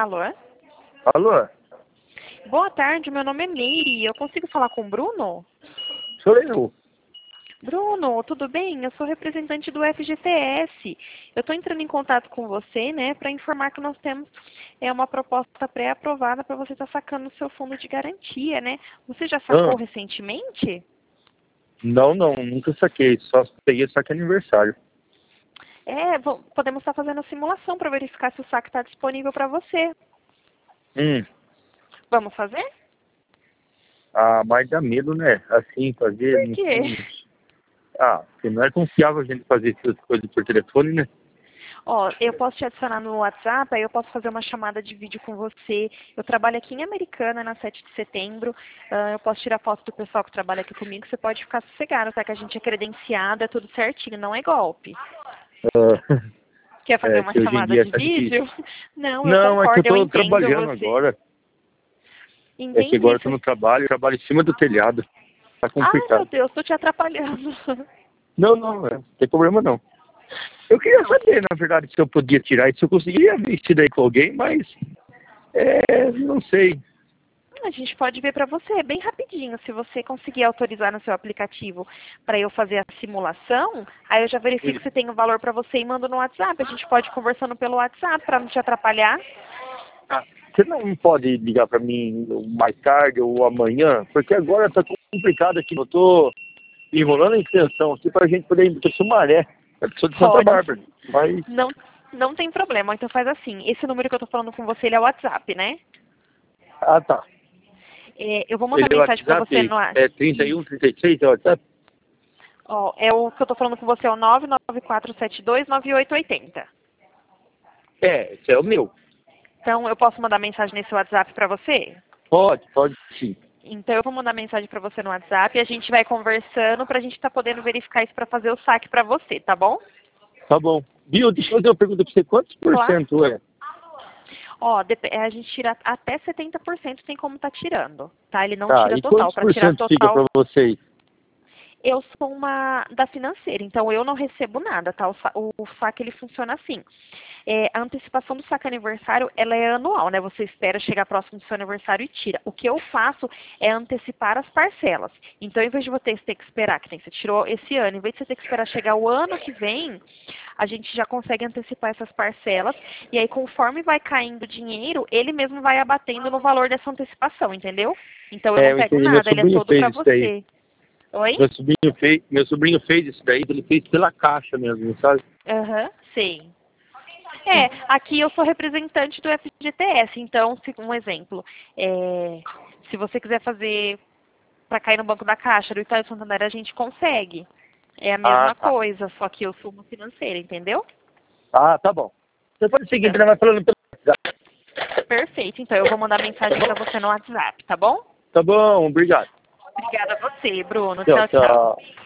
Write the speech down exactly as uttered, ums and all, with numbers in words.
Alô? Alô? Boa tarde, meu nome é Neire. Eu consigo falar com o Bruno? Sou eu. Bruno, tudo bem? Eu sou representante do F G T S. Eu estou entrando em contato com você, né, para informar que nós temos é, uma proposta pré-aprovada para você estar sacando o seu fundo de garantia, né? Você já sacou Ah, recentemente? não, não, nunca saquei. Só peguei saque aniversário. É, vo- podemos estar fazendo a simulação para verificar se o saque está disponível para você. Hum. Vamos fazer? Ah, mas dá medo, né? Assim, fazer. Por Não, quê? não- Ah, porque não é confiável a gente fazer essas coisas por telefone, né? Ó, eu posso te adicionar no WhatsApp, aí eu posso fazer uma chamada de vídeo com você. Eu trabalho aqui em Americana, na sete de setembro. Ah, eu posso tirar foto do pessoal que trabalha aqui comigo. Você pode ficar sossegado, tá? Que a gente é credenciado, é tudo certinho, não é golpe. Ah, Quer fazer é uma que hoje em chamada dia de tá difícil. vídeo? Não, eu Não, é que eu concordo, eu tô entendo trabalhando você. agora. É que agora Entendi. eu tô no trabalho, eu trabalho em cima do telhado. Tá Ai, meu complicado. Deus, tô te atrapalhando. Não, não, é, não tem problema não. Eu queria Não, saber, na verdade, se eu podia tirar isso, se eu conseguiria ver isso daí com alguém, mas é, não sei. a gente pode ver para você, é bem rapidinho. Se você conseguir autorizar no seu aplicativo para eu fazer a simulação, aí eu já verifico se tem o valor para você e mando no WhatsApp. A gente pode ir conversando pelo WhatsApp para não te atrapalhar. Ah, você não pode ligar para mim mais tarde ou amanhã? Porque agora tá complicado aqui. Eu tô enrolando a extensão aqui pra gente poder ir para Sumaré. Eu sou de Santa Pode. Bárbara. Mas, Não, não tem problema. Então faz assim. Esse número que eu tô falando com você, ele é o WhatsApp, né? ah, tá. É, eu vou mandar Ele é o mensagem para você WhatsApp, no é trinta e um, Isso. trinta e seis, é o WhatsApp? Ó, é o que eu tô falando com você, é o nove nove quatro sete dois nove oito oito zero. É, esse é o meu. Então eu posso mandar mensagem nesse WhatsApp para você? Pode, pode sim. Então eu vou mandar mensagem para você no WhatsApp e a gente vai conversando para a gente estar podendo verificar isso para fazer o saque para você, tá bom? Tá bom. Viu, deixa eu fazer uma pergunta pra você. Quantos por Claro. cento é? Ó, dep- a gente tira até setenta por cento tem como tá tirando, tá? Ele não Tá, tira e total. quantos Para por tirar cento fica total, pra vocês? eu sou uma da financeira, então eu não recebo nada, tá? O, sa- o, o saque ele funciona assim. É, a antecipação do saque aniversário, ela é anual, né? Você espera chegar próximo do seu aniversário e tira. O que eu faço é antecipar as parcelas. Então, em vez de você ter que esperar, que nem você tirou esse ano, em vez de você ter que esperar chegar o ano que vem, a gente já consegue antecipar essas parcelas. E aí, conforme vai caindo o dinheiro, ele mesmo vai abatendo no valor dessa antecipação, entendeu? Então, eu É, não eu pego entendi. Meu nada, ele é sobrinho todo para fez isso daí. você. Oi? Meu sobrinho fez, meu sobrinho fez isso daí, ele fez pela caixa mesmo, sabe? Aham, sei. É, aqui eu sou representante do F G T S, então, se- um exemplo, é, se você quiser fazer para cair no banco da Caixa, do Itaú Santander, a gente consegue. É a Ah, mesma tá. coisa, só que eu sou uma financeira, entendeu? Ah, tá bom. Você pode seguir, Então, ele vai falando pelo WhatsApp. perfeito. Então, eu vou mandar mensagem para você no WhatsApp, tá bom? Tá bom, obrigado. Obrigada a você, Bruno. Tchau, Tchau, tchau. tchau.